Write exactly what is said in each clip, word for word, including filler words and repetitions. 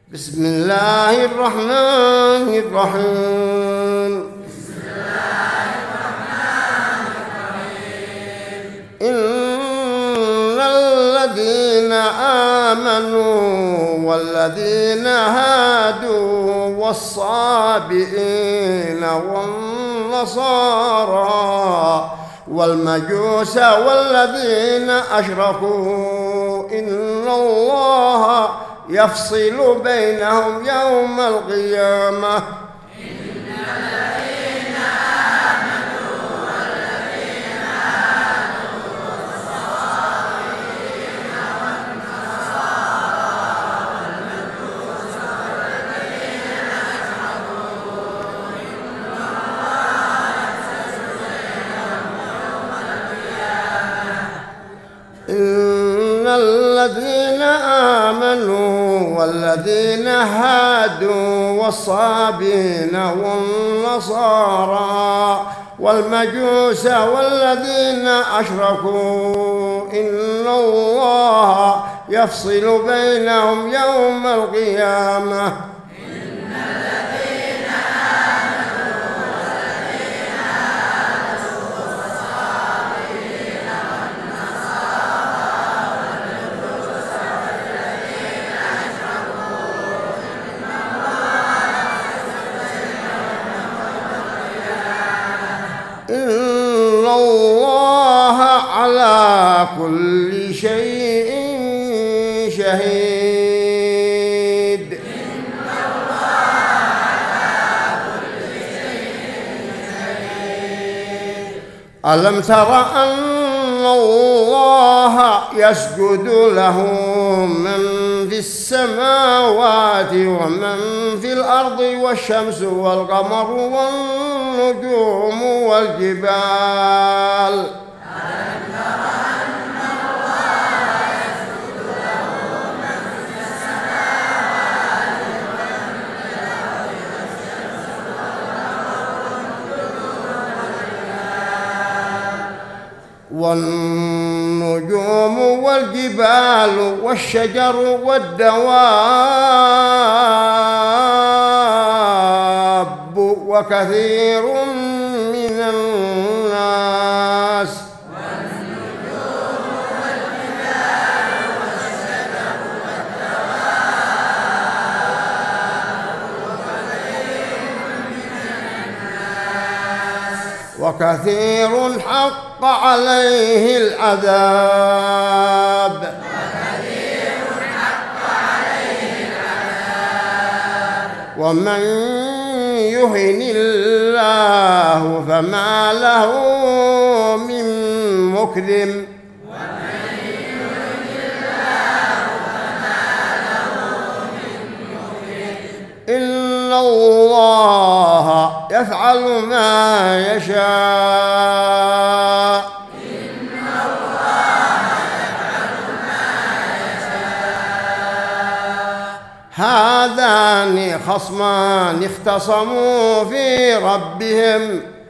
بسم الله الرحمن الرحيم. بسم الله الرحمن الرحيم. إن الذين آمنوا والذين هادوا والصابئين والنصارى والمجوس والذين أشركوا إن الله يفصل بينهم يوم القيامة. إن الذين آمنوا والذين هادوا والصابئين والنصارى والمجوس والذين أشركوا إن الله يفصل بينهم يوم القيامة. إن الذين آمنوا والذين هادوا والصابين والنصارى والمجوس والذين أشركوا إن الله يفصل بينهم يوم القيامة. إن الله على كل شيء شهيد. إن الله على كل شيء شهيد. ألم تر أن الله يسجد له من في السماوات ومن في الأرض والشمس والقمر والنجوم والجبال. ألم تر أن الله يسجد له من في السماوات ومن في الأرض والشمس والنجوم والجبال والشجر والدواب وكثير من الناس. والنجوم والجبال والشجر والدواب وكثير من الناس. وكثير حق عليه العذاب. وكثير حق عليه العذاب. ومن يهن الله فما له من مكرم. ومن يهن الله فما له من مكرم. إن الله يفعل ما يشاء. إن الله يفعل ما يشاء. هذان خصمان اختصموا في ربهم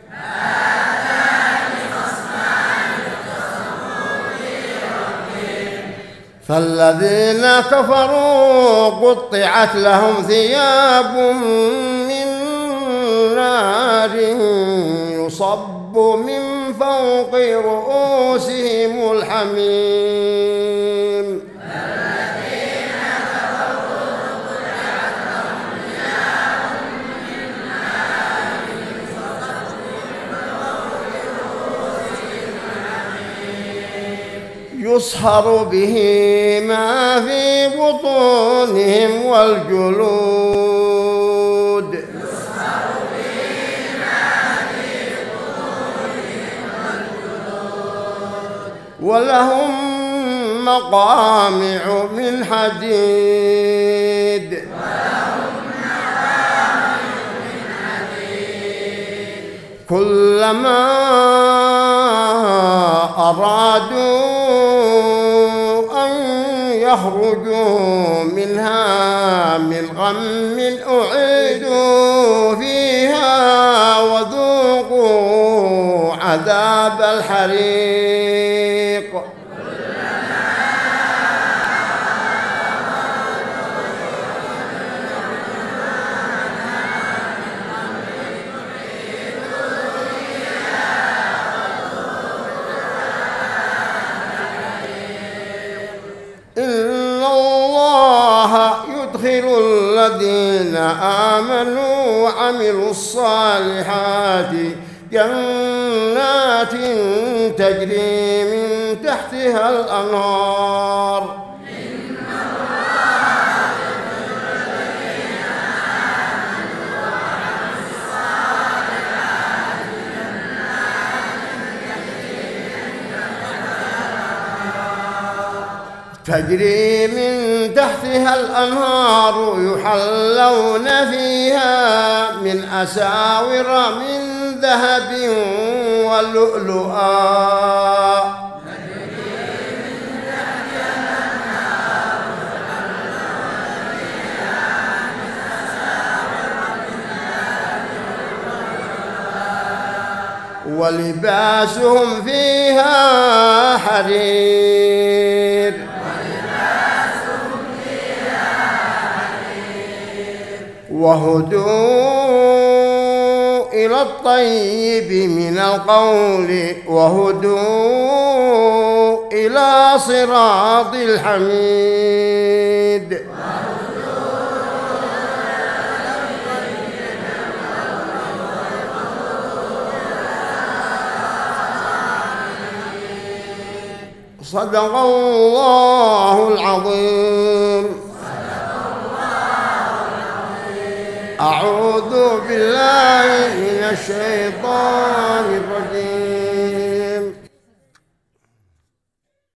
هذان خصمان اختصموا في ربهم. فالذين كفروا قطعت لهم ثياب من نار يصب من فوق رؤوسهم الحميم. الذين كفروا قطعت لهم ثياب من نار يصب من فوق رؤوسهم الحميم. يصهر به ما في بطونهم والجلود. يصهر به ما في بطونهم والجلود. ولهم مقامع من حديد. ولهم مقامع من حديد. كلما أرادوا أن يخرجوا منها من غم أعيدوا فيها وذوقوا عذاب الحريق. كلما آمنوا وعملوا الصالحات جنات تجري من تحتها الأنهار تجري من تحتها الأنهار يحلون فيها من أساور من ذهب ولؤلؤا ولباسهم فيها حرير وهدوا إلى الطيب من القول وهدوا إلى صراط الحميد صدق الله العظيم. أعوذ بالله من الشيطان الرجيم.